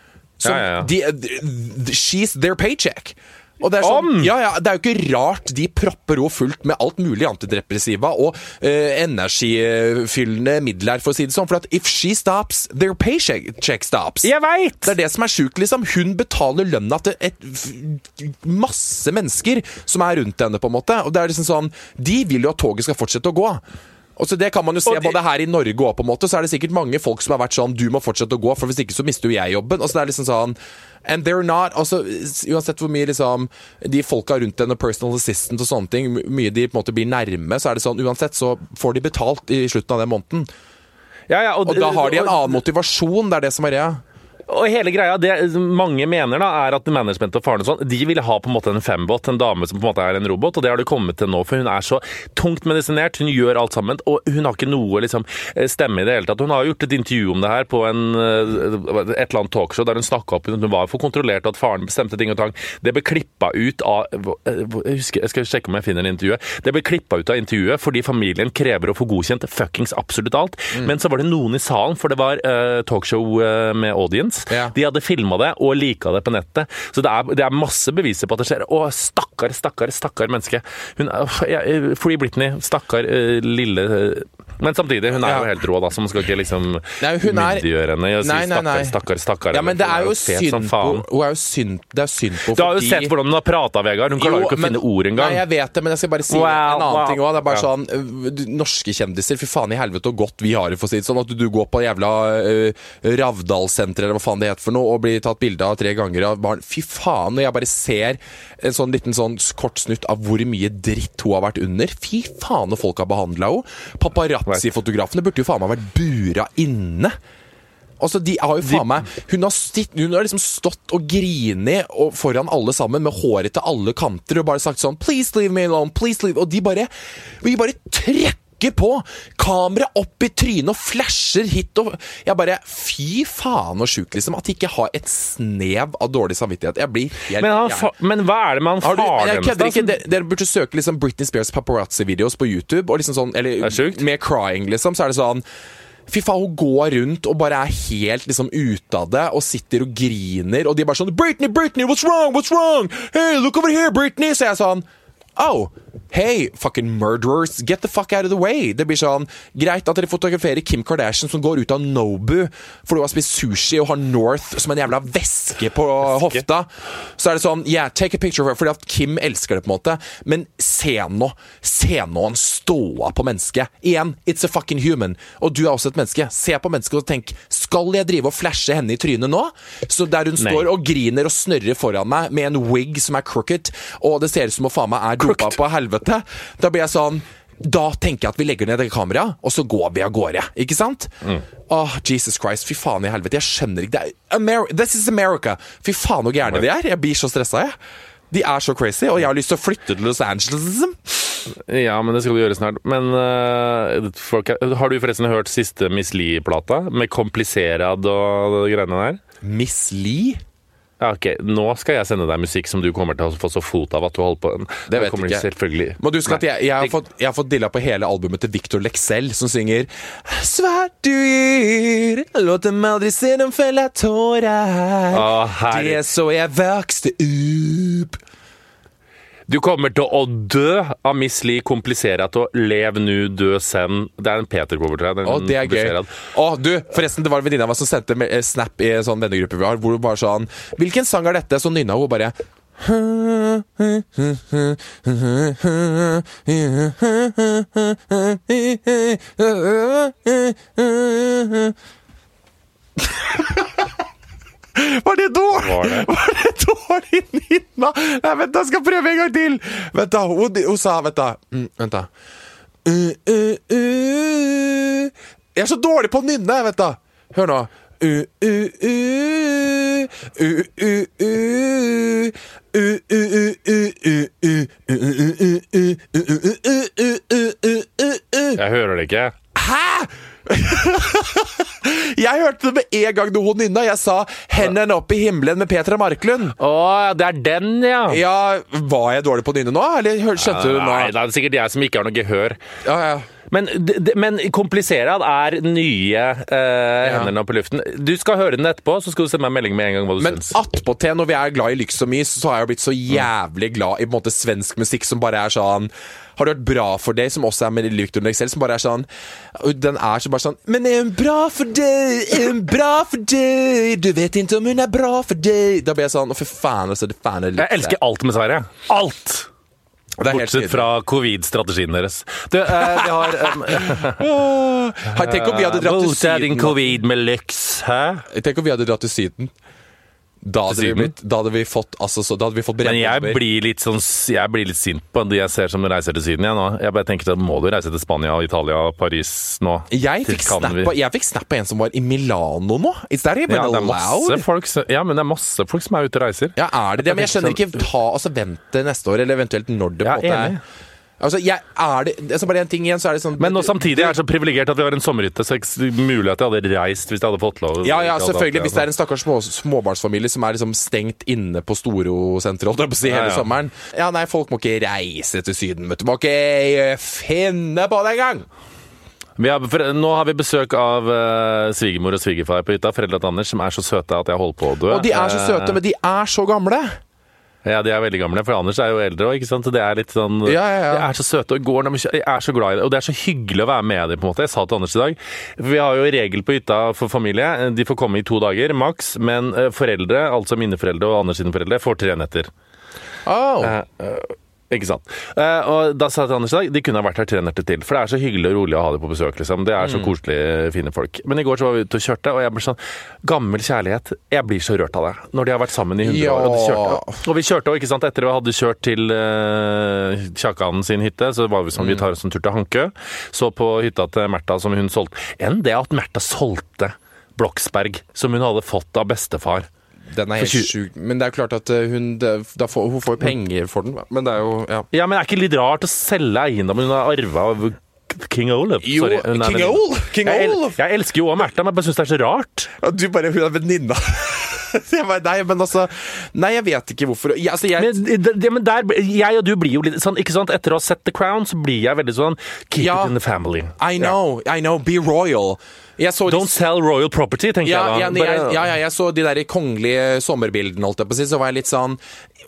She's their paycheck. Og det er sånn, det er jo ikke rart de propper jo fullt med alt mulig antidepressiva og energifyllende midler, for å si det sånn, for at if she stops, their paycheck stops. Jeg vet! Det er det som er sjukt, liksom. Hun betaler lønna til masse mennesker som er rundt henne, på en måte. Og det er liksom sånn, de vil jo at toget skal fortsette å gå. Og så det kan man jo se både her i Norge og på en måte, så er det sikkert mange folk som har vært sånn, du må fortsette å gå, for hvis ikke så mister jo jeg jobben. Og så det er liksom sånn, and they're not, altså uansett hvor mye liksom de folka rundt henne, personal assistant og sånne ting, mye de på en måte blir nærme, så er det sånn, uansett så får de betalt i slutten av den måneden. Og da har de en annen motivasjon, det er det som er det. Og hele greia, det mange mener da, er at managementet og faren og sånn, de vil ha på en måte en fembot, en dame som på en måte er en robot, og det har det kommet til nå, for hun er så tungt medisinert, hun gjør alt sammen, og hun har ikke noe liksom, stemme i det hele tatt. Hun har gjort et intervju om det her på et eller annet talkshow, der hun snakket opp, hun var for kontrollert at faren bestemte ting og tang. Det ble klippet ut av, jeg skal sjekke om jeg finner intervjuet, det ble klippet ut av intervjuet, fordi familien krever å få godkjent fuckings absolutt alt, men så var det noen i salen, for det var talkshow med audience. Ja. De hadde filmet det og liket det på nettet. Så det er masse beviser på at det skjer. Å, stakkar menneske. Free Britney, stakkar lille... Men samtidig, hun er jo helt rå da, så man skal ikke liksom myndiggjøre henne og si stakkar. Ja, men det er jo synd på... Det er synd på fordi... Du har jo sett hvordan hun har pratet, Vegard. Hun klarer jo ikke å finne ord engang. Nei, jeg vet det, men jeg skal bare si en annen ting også. Det er bare sånn, norske kjendiser, for faen i helvete og godt vi har det, for å si det sånn, at du går på jævla Ravdal-senteret, eller hva faen det heter for noe, og blir tatt bilde av 3 ganger av barn. Fy faen, når jeg bare ser en sånn liten sånn kort snutt av hvor mye dritt hun har vært under. Fy faen, når folk har behandlet henne. Paparazzi-fotografene burde jo faen meg vært bura inne. Altså, de har jo faen meg hun har liksom stått og grinet foran alle sammen med håret til alle kanter og bare sagt sånn please leave me alone, please leave. Og de bare trekker på kamera opp i trynet og flasher hit og jeg bare, fy faen og sjuk liksom, at de ikke har et snev av dårlig samvittighet. Jeg blir helt men hva er det man far dem? Dere burde søke liksom Britney Spears paparazzi-videos på YouTube og liksom sånn, eller med crying liksom, så er det sånn fy faen, hun går rundt og bare helt liksom ute av det og sitter og griner og de er bare sånn Britney, what's wrong? Hey, look over here, Britney! Så jeg sånn oh, hey, fucking murderers, get the fuck out of the way. Det blir sånn, greit at dere fotograferer Kim Kardashian som går ut av Nobu for du har spist sushi og har North som en jævla veske på hofta. Så er det sånn, yeah, take a picture of her, fordi at Kim elsker det på en måte. Men se nå han ståa på mennesket. Igjen, it's a fucking human. Og du er også et menneske. Se på mennesket og tenk, skal jeg drive og flashe henne i trynet nå? Så der hun står og griner og snørrer foran meg med en wig som er crooked, og det ser ut som å faen meg dopa på helvete. Da blir jeg sånn da tenker jeg at vi legger ned det kameraet og så går vi av gårde, ikke sant? Jesus Christ, fy faen i helvete jeg skjønner ikke, this is America fy faen hvor gærne de er, jeg blir så stresset de er så crazy, og jeg har lyst til å flytte til Los Angeles ja, men det skal du gjøre snart men har du forresten hørt siste Miss Li-plata med Kompliserad og de greiene der? Miss Li? Ja, ok, nå skal jeg sende deg musikk som du kommer til å få så fot av at du holder på den. Det vet jeg ikke. Selvfølgelig. Må du huske at jeg har fått dilla på hele albumet til Victor Lexell, som synger Svart du gir, låt dem aldri se dem felle tårer. Det så jeg vokste opp. Du kommer til å dø av Miss Li Kompliserat og Lev nu, dø sen. Det er en Peter-cover til deg. Det er gøy. Du, forresten, det var en venninne av meg som sendte snap i en sånn vennegruppe vi har, hvor hun bare sånn, hvilken sang er dette? Så nynna hun bare Var det dårlig nynna? Nei, vent da, jeg skal prøve en gang til. Vent da, hun sa, vent da. Jeg er så dårlig på nynne, vent da. Hør nå. Jeg hører det ikke. Hæ? Jeg hørte det med en gang når hun nynna. Jeg sa 'Hendene opp i himmelen' med Petra Marklund. Det er den, ja. Ja, var jeg dårlig på nynne nå? Eller skjønte du nå? Nei, det er sikkert jeg som ikke har noe gehør. Ja. Men Kompliserad er nye Hendene opp i luften. Du skal høre den etterpå, så skal du sende meg en melding med en gang hva du syns. Men attpåtil, når vi er glad i lyks og mys, så har jeg blitt så jævlig glad i på en måte svensk musikk som bare er sånn Har du hørt Bra for deg, som også er med Victor Lexell, som bare er sånn den er så bare sånn Men er hun bra for deg? Er hun bra for deg? Du vet ikke om hun er bra for deg. Da blir jeg sånn for faen, altså, det faen Jeg elsker alt med Sverige. Alt! Bortsett fra covid-strategien deres. De har Tenk om vi hadde dratt til Syden. Covid med lyks, hæ? Tenk om vi hadde dratt til Syden. Da hadde vi fått Men jeg blir litt sint på de jeg ser som reiser til Syden nå. Jeg bare tenker at må du reise til Spania, Italia, Paris nå? Jeg fikk snap på en som var i Milano nå. Is that even allowed? Men det er masse folk som er ute og reiser. Ja, er det det? Men jeg skjønner ikke vente neste år, eller eventuelt når det på en måte er. Altså, bare en ting igjen, så er det sånn Men nå samtidig er jeg så privilegert at vi har en sommerhytte, så det er mulig at jeg hadde reist hvis jeg hadde fått lov. Ja, selvfølgelig. Hvis det er en stakkars småbarnsfamilie som er liksom stengt inne på Storo-senteret, holdt jeg på å si, hele sommeren. Ja, nei, folk må ikke reise til Syden, vet du. Må ikke finne på det engang! Nå har vi besøk av svigermor og svigerfar på hytta, foreldre til Anders, som er så søte at jeg holder på å dø. Og de er så søte, men de er så gamle. Ja, de er veldig gamle, for Anders er jo eldre også, ikke sant? Det er litt sånn De er så søte, og jeg er så glad i det. Og det er så hyggelig å være med dem, på en måte. Jeg sa til Anders i dag, for vi har jo regel på hytta for familie. De får komme i 2 dager, maks. Men foreldre, altså mine foreldre og Anders sine foreldre, får 3 netter. Ikke sant. Og da sa jeg til Anders i dag, de kunne ha vært her 3 netter til, for det er så hyggelig og rolig å ha det på besøk, liksom. Det er så koselig, fine folk. Men i går så var vi ute og kjørte, og jeg ble sånn, gammel kjærlighet, jeg blir så rørt av det, når de har vært sammen i 100 år, og vi kjørte også, ikke sant, etter vi hadde kjørt til Kjakan sin hytte, så var vi sånn, vi tar oss en tur til Hankø, så på hytta til Märtha som hun solgte. Det at Märtha solgte Bloksberg, som hun hadde fått av bestefar. Den helt sjuk, men det jo klart at hun får penger for den, men det jo, Ja, men det ikke litt rart å selge eiendommen hun har arvet av King Olaf? Jo, King Olaf! Jeg elsker jo også Märtha, men jeg bare synes det så rart. Hun venninna. Nei, jeg vet ikke hvorfor. Men jeg og du blir jo litt sånn, ikke sant? Etter å ha sett The Crown, så blir jeg veldig sånn keep it in the family. I know, be royal. Don't sell royal property, tenker jeg da. Jeg så de der kongelige sommerbildene, holdt jeg på å si, så var jeg litt sånn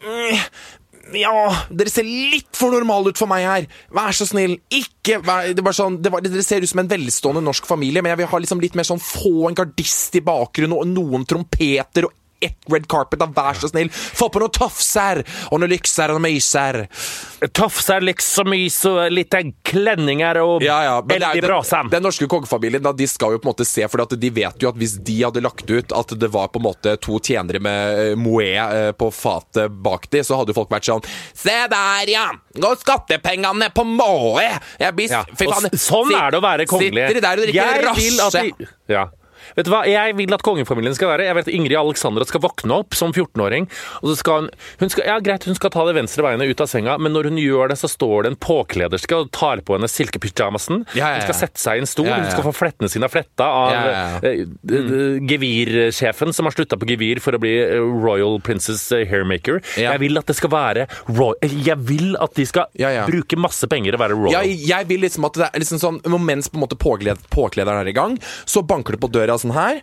dere ser litt for normal ut for meg her. Vær så snill, dere ser ut som en velstående norsk familie, men jeg vil ha liksom litt mer sånn få en gardist i bakgrunnen og noen trompeter og ett red carpet, da vær så snill. Få på noen tofser og noen lykser og noen myser. Tofser, lyks og mys og litt klenninger og veldig bra sammen. Den norske kongefamilien, da, de skal jo på en måte se, for de vet jo at hvis de hadde lagt ut at det var på en måte 2 tjenere med moe på fatet bak de, så hadde jo folk vært sånn, se der gå skattepengene på moe. Sånn det å være kongelig. Sitter de der og drikker rasje. Vet du hva, jeg vil at kongefamilien skal være. Jeg vet at Ingrid Alexandra skal våkne opp som 14-åring, og så skal hun skal ta det venstre beinet ut av senga, men når hun gjør det, så står det en påklederske og tar på henne silkepyjamasen. Hun skal sette seg i en stol, hun skal få flettene sine fletta av gevirsjefen som har sluttet på gevir for å bli Royal Princess Hairmaker. Jeg vil at det skal være jeg vil at de skal bruke masse penger å være royal. Jeg vil liksom at det liksom sånn, mens på en måte påklederen i gang, så banker det på døra sånn her.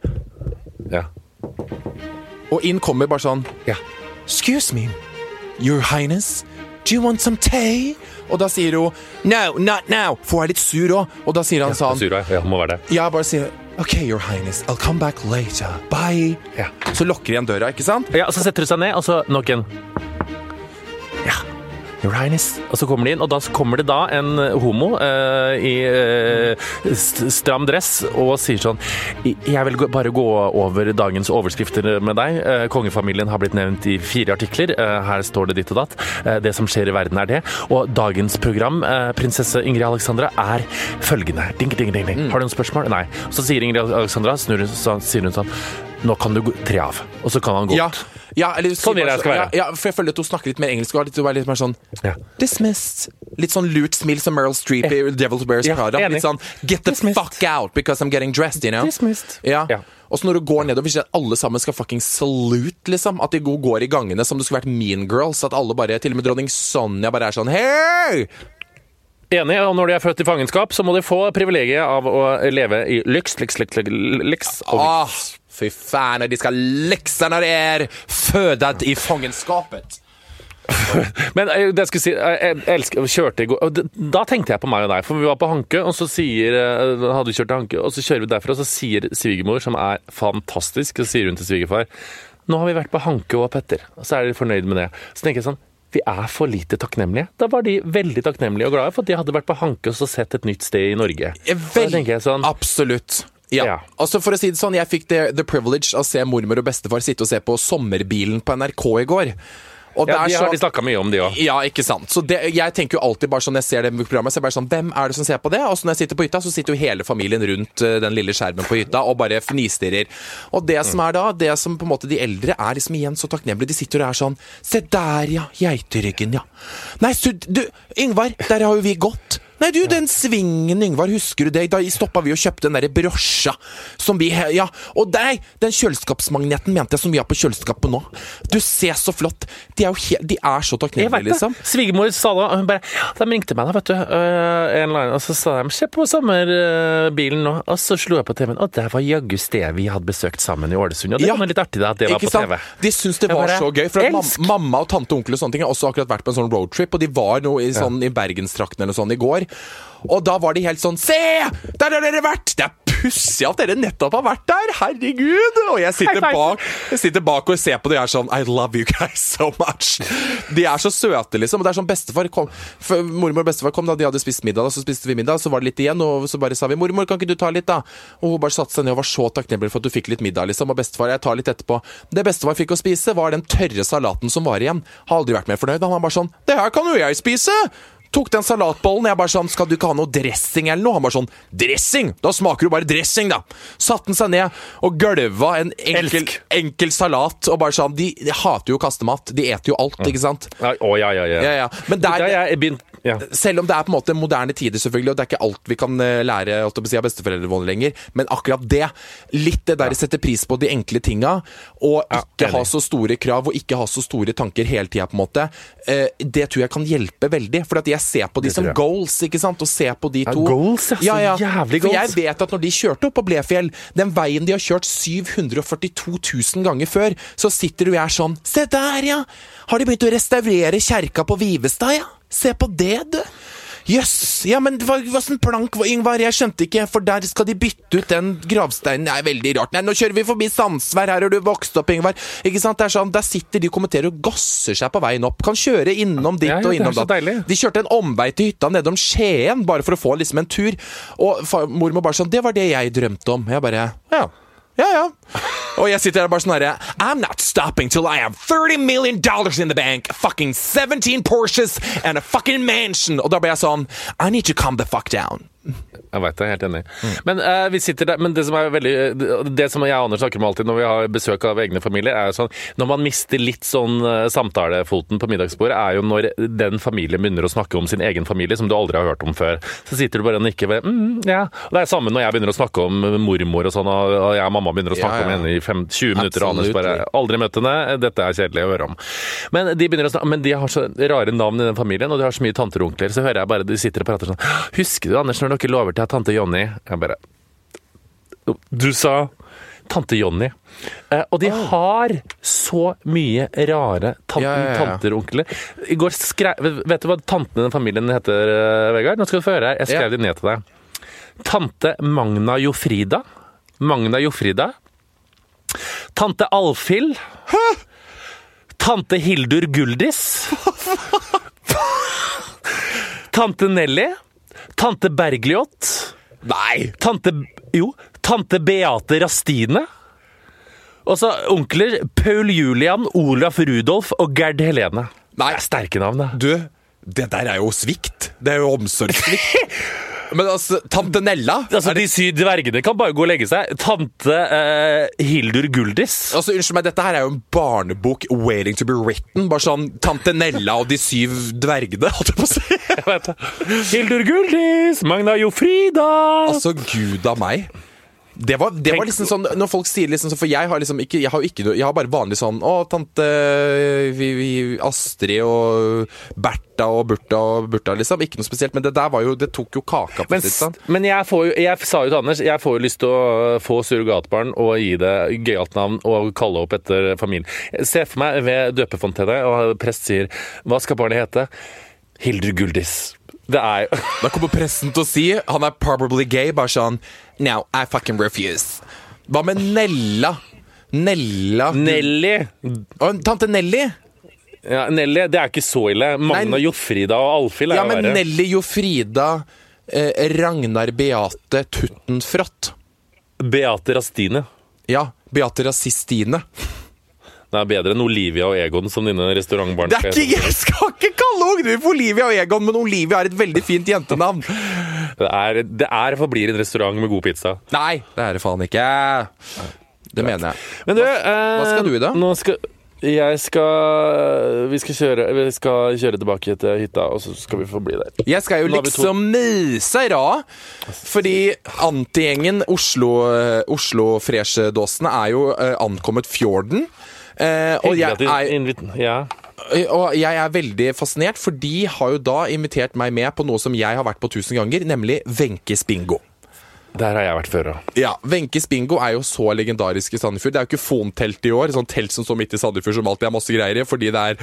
Og inn kommer bare sånn Excuse me, Your Highness, do you want some tea? Og da sier hun No, not now, for hun litt sur også. Og da sier han sånn må være det. Bare sier Ok, Your Highness, I'll come back later. Bye. Så lukker igjen døra, ikke sant? Så setter du seg ned, og så nok en Your Highness. Og så kommer de inn, og da kommer det da en homo i stram dress og sier sånn Jeg vil bare gå over dagens overskrifter med deg. Kongefamilien har blitt nevnt i 4 artikler. Her står det ditt og datt. Det som skjer i verden det. Og dagens program, prinsesse Ingrid Alexandra, følgende. Ding, ding, ding, ding. Har du noen spørsmål? Nei. Så sier Ingrid Alexandra, sier hun sånn Nå kan du tre av. Og så kan han gå ut. Eller, sånn vil jeg skal være. For jeg føler at hun snakker litt mer engelsk og litt mer sånn dismissed. Litt sånn lurt smil som Meryl Streep i Devil's Bears Prada. Litt sånn get the fuck out because I'm getting dressed, you know. Dismissed. Og så når du går nedover, så alle sammen skal fucking salute, liksom. At de går i gangene som det skulle vært Mean Girls. At alle bare, til og med dronning Sonja bare sånn hei! Enig, og når de født i fangenskap, så må de få privilegiet av å leve i lyks. Fy faen, de skal lekse når de født i fangenskapet. Men det skulle si, jeg kjørte i går, og da tenkte jeg på meg og deg, for vi var på Hanke, og så hadde vi kjørt til Hanke, og så kjører vi derfra, og så sier svigermor, som fantastisk, så sier hun til svigerfar, nå har vi vært på Hanke og Petter, og så de fornøyd med det. Så tenker jeg sånn, vi for lite takknemlige. Da var de veldig takknemlige og glade for at de hadde vært på Hanke og så sett et nytt sted i Norge. Absolutt. Altså for å si det sånn, jeg fikk the privilege av å se mormor og bestefar sitte og se på Sommerbilen på NRK i går. Og de har de snakket mye om de også. Ja, ikke sant. Så jeg tenker jo alltid bare sånn, når jeg ser det programmet, så bare sånn, hvem det som ser på det? Og så når jeg sitter på hytta, så sitter jo hele familien rundt den lille skjermen på hytta og bare fnistirrer. Og det som da, det som på en måte de eldre liksom igjen så takknemlige, de sitter og sånn, se der geiteryggen, Nei, du, Yngvar, der har jo vi gått. Nei, du, den svingen, Yngvar, husker du det? Da stoppet vi og kjøpte den der brosja som vi, og den kjøleskapsmagneten mente jeg som vi har på kjøleskapet nå. Du ser så flott. De så takknemlige, liksom. Svigermor sa da, hun bare, de ringte meg da, vet du, og så sa de, se på sommerbilen nå, og så slo jeg på TV-en, og det var jaggu sted vi hadde besøkt sammen i Ålesund, og det var litt artig da, at det var på TV. De syntes det var så gøy, for at mamma og tante og onkel og sånne ting har også akkurat vært på en sånn roadtrip, og de var noe i Bergenstrakten eller sånn i går. Og da var de helt sånn, se! Der har dere vært! Det pussig at dere nettopp har vært der! Herregud! Og jeg sitter bak og ser på det og sånn, I love you guys so much! De så søte, liksom. Og det sånn, bestefar kom, mormor og bestefar kom da de hadde spist middag, og så spiste vi middag, så var det litt igjen, og så bare sa vi, mormor, kan ikke du ta litt da? Og hun bare satte seg ned og var så takknemlig for at du fikk litt middag, liksom. Og bestefar, jeg tar litt etterpå. Det bestefar fikk å spise var den tørre salaten som var igjen. Har aldri vært mer fornøyd. Han var bare sånn, det her kan jo jeg spise! tok den salatbollen, jeg bare sånn, skal du ikke ha noe dressing eller noe? Han bare sånn, dressing? Da smaker du bare dressing da. Satt den seg ned og gølva en enkel salat, og bare sånn, de hater jo kastemat, de eter jo alt, ikke sant? Ja. Men selv om det på en måte moderne tider selvfølgelig, og det ikke alt vi kan lære av besteforeldre våre lenger, men akkurat det, litt det der sette pris på de enkle tinga, og ikke ha så store krav, og ikke ha så store tanker hele tiden på en måte, det tror jeg kan hjelpe veldig, for at jeg ser på de som goals, ikke sant, og ser på de to. Goals, så jævlig goals. For jeg vet at når de kjørte opp på Blefjell, den veien de har kjørt 742 000 ganger før, så sitter du sånn, se der ja, har de begynt å restaurere kjerka på Vivestad, ja? Se på det, du. Jøss, ja, men hva sånn plank, Yngvar, jeg skjønte ikke, for der skal de bytte ut den gravsteinen, det veldig rart. Nei, nå kjører vi forbi Sandsvær, her har du vokst opp, Yngvar. Ikke sant, det sånn, der sitter de og kommenterer og gosser seg på veien opp, kan kjøre innom ditt og innom datt. De kjørte en omvei til hytta nedom Skien, bare for å få liksom en tur, og mormor bare sånn, det var det jeg drømte om. Jeg bare, ja. Og jeg sitter der bare sånn her, I'm not stopping till I have $30 million in the bank, fucking 17 Porsches and a fucking mansion. Og da ble jeg sånn, I need to calm the fuck down. Jeg vet det, helt enig. Men vi sitter der, men det som det som jeg og Anders snakker om alltid når vi har besøk av egne familier, jo sånn, når man mister litt sånn samtalefoten på middagsbordet, jo når den familien begynner å snakke om sin egen familie, som du aldri har hørt om før. Så sitter du bare og nikker ved, ja. Og det samme når jeg begynner å snakke om mormor og sånn, og jeg og mamma begynner å snakke om henne i 20 minutter, og Anders bare, aldri møtt henne, dette kjedelig å høre om. Men de begynner å snakke, men de har så rare navn i den familien, og de har så mye tanter og onkler, så hører jeg bare, de sitter og prater sånn, husker du, Anders, når dere lover til tante Jonny? Jeg bare, du sa tante Jonny. Og de har så mye rare tanter og onkler. I går vet du hva tanten i den familien heter, Vegard? Nå skal du få høre her. Jeg skrev det ned til deg. Tante Magna Jofrida. Tante Alfhild. Tante Hildur Guldis. Tante Nelly. Tante Bergljot. Nei! Tante Beate Rastine. Og så onkler Paul Julian, Olaf Rudolf og Gerd Helene. Nei, det sterke navn, da. Du, det der jo svikt. Det jo omsorgssvikt. Men altså, tante Nella de 7 dvergene kan bare gå og legge seg. Tante Hildur Guldis. Altså, unnskyld meg, dette her jo en barnebok waiting to be written. Bare sånn, tante Nella og de 7 dvergene, holdt jeg på å si. Jeg vet det. Hildur Guldis, Magna Jofrida. Altså, Gud av meg. Det var liksom sånn, når folk sier liksom sånn, for jeg har liksom ikke, jeg har bare vanlig sånn, tante Astrid og Bertha og Burta liksom, ikke noe spesielt, men det der var jo, det tok jo kaka på sitt, sant? Men jeg sa jo til Anders, jeg får jo lyst til å få surrogatbarn og gi det gøyalt navn og kalle opp etter familien. Se for meg ved døpefontenet, og prest sier, hva skal barnet hete? Hildur Guldis. Da kommer presten til å si, han probably gay, bare sånn, no, I fucking refuse. Hva med Nella? Nelly. Tante Nelly? Ja, Nelly, det ikke så ille. Magna Jofrida og Alfhild men verre. Nelly, Jofrida, Ragnar, Beate, Tuttenfrott. Beate Rastine. Ja, Beate Rasistine. Det bedre enn Olivia og Egon som dine restaurantbarn. Jeg skal ikke kalle ungene for Olivia og Egon, men Olivia et veldig fint jentenavn. Det forblir en restaurant med god pizza. Nei, det det faen ikke. Det mener jeg. Men du, hva skal du i da? Vi skal kjøre tilbake til hytta, og så skal vi få bli der. Jeg skal jo liksom myse ra, fordi antigjengen Oslo-fresjedåsene jo ankommet fjorden. Og jeg veldig fascinert, for de har jo da invitert meg med på noe som jeg har vært på 1000 ganger, nemlig Wenches Bingo. Der har jeg vært før, da. Ja, Wenches Bingo jo så legendarisk i Sandefjord. Det jo ikke Fon-telt i år, sånn telt som står midt i Sandefjord som alltid masse greier i, fordi det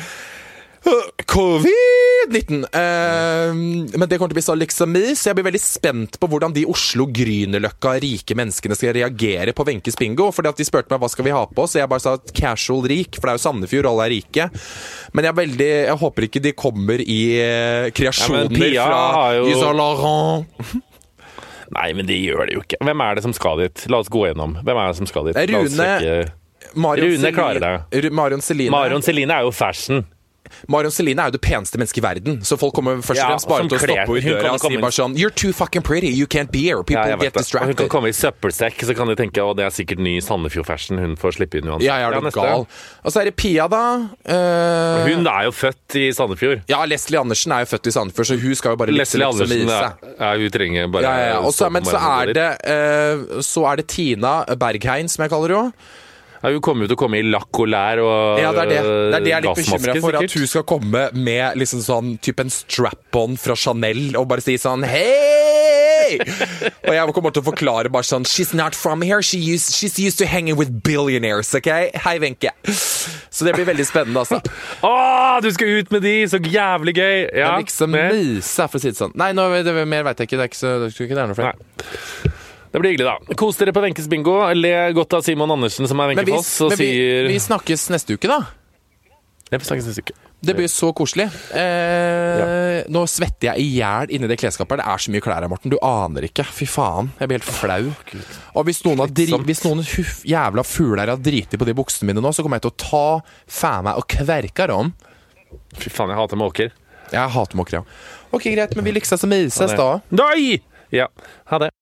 covid-19. Men det kommer til å bli så liksom så jeg blir veldig spent på hvordan de Oslo Grünerløkka rike menneskene skal reagere på Wenches Bingo, fordi at de spurte meg hva skal vi ha på, så jeg bare sa casual rik, for det jo Sandefjord, alle rike. Men jeg håper ikke de kommer i kreasjoner fra Yves Laurent. Nei, men de gjør det jo ikke. Hvem det som skal dit? La oss gå gjennom. Hvem det som skal dit? Rune klarer det. Marion Celine jo fashion. Marion Celine er jo det peneste mennesket i verden, så folk kommer først og fremst bare til å stoppe ut døra og si bare sånn You're too fucking pretty, you can't be here. People get distracted. Hun kan komme i søppelsekk, så kan de tenke det er sikkert ny Sandefjord-fashion. Hun får slippe inn uansett. Ja, er du gal. Og så er det Pia, da. Hun er jo født i Sandefjord. Ja, Leslie Andersen er jo født i Sandefjord, så hun skal jo bare Leslie Andersen, hun trenger bare men så er det Tina Bergheim, som jeg kaller henne. Hun kommer jo til å komme i lakk og lær og ja, det er det jeg er litt bekymret for, sikkert. at hun skal komme med liksom sånn typ en strap-on fra Chanel og bare si sånn hei! Og jeg kommer til å forklare bare sånn she's not from here, she's used to hanging with billionaires, ok? Hei, Wenche. Så det blir veldig spennende, altså. Du skal ut med de, så jævlig gøy. Ja, det liksom myse, for å si det sånn. Nei, mer vet jeg ikke, det er ikke det er noe for. Nei. Det blir hyggelig, da. Kos dere på Wenches bingo. Le godt av Simon Andersen, som er Wenche Foss. Men vi snakkes neste uke, da. Ja, vi snakkes neste uke. Det blir så koselig. Nå svetter jeg i hjel inni det klesskapet. Det er så mye klær her, Morten. Du aner ikke. Fy faen. Jeg blir helt flau. Og hvis noen jævla fugler har driti på de buksene mine nå, så kommer jeg til å ta faen meg og kverke dem. Fy faen, jeg hater måker. Jeg hater måker, ja. Ok, greit, men vi likses og mises da. Nei! Ja, ha det.